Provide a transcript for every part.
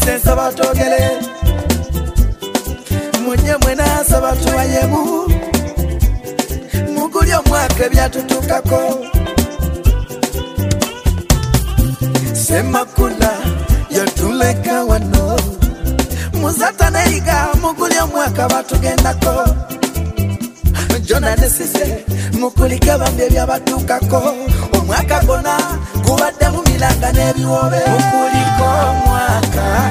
sensa batogele munye mwena sabatu wayemu mugulyo mwaka byatutukako sema kula yatuleka wano muzata neiga mugulyo mwaka batugendako Jona nesise mukulika bambe byabatukako omwaka gona kubadde mu milanga n'ebiwobe mukuliko mwaka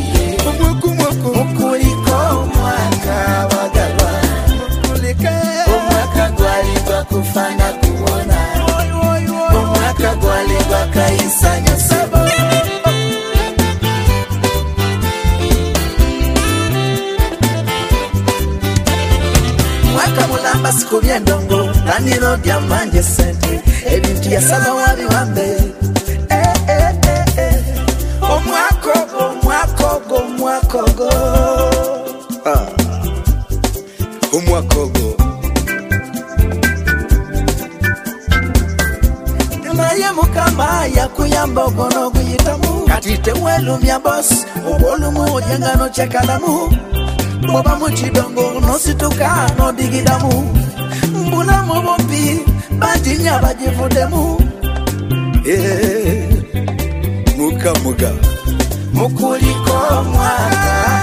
mukuliko mwaka bagalwa mukulike omwaka gwali gwakufana kuwona omwaka gwali gwakayisanya sabo mulamba siku byendongo naniro dyamanje sente ebintu yasaba wabi wambe omwakogo omwakogo naye mukama yakuyamba ogono guyitamu kati tewelumya bosi obwolumu odyengano kyekalamu Boba muchidongo nosituka no digidamu mbula mobombi badinya bajivudemu muka mukuliko mwaka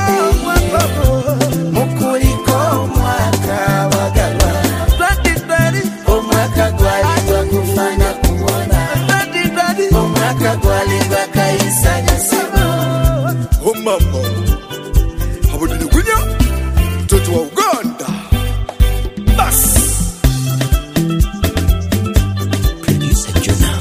wagalwa 2020 omwaka gwali gwakufanya kuwona 2020 omwaka gwali gwakayisanya sibo omambo abudini kunya mtoto wa Uganda bas producer Juna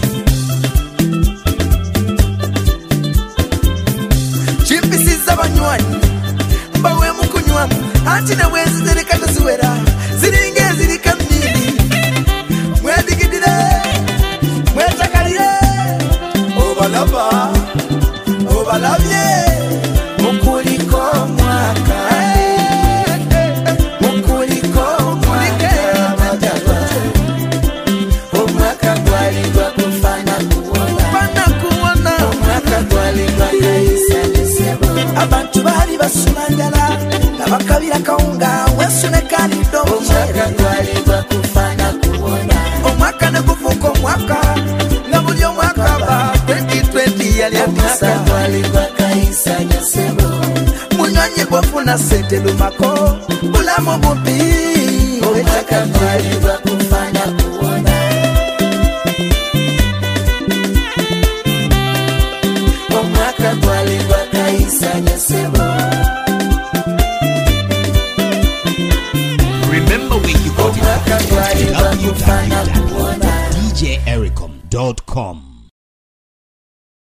chimpisi z'abanywanyi mbawe mukunywa ati ne wezi zirikata ziwera ziringe zirikamiri mwedigidire mwetakalire obalabye mukuliko mwaka omwaka gwali gwakufana kuwona omwaka gwali gwakayisanyisebo abantu bali basulanjala nabakabira kawunga wesunekalido omwaka gwali gwakufana kuwona omwaka negufuka omwaka nga buli omwaka ba 2020 yali amasa gwali gwakayisanyisebo munyonyi gwafuna sente lumako bulamu bubi omwaka gwali gwakufana kuwona omwaka gwali gwakayisanya sebo Remember where you got it omwaka gwali gwakufana kuwona DJEricom.com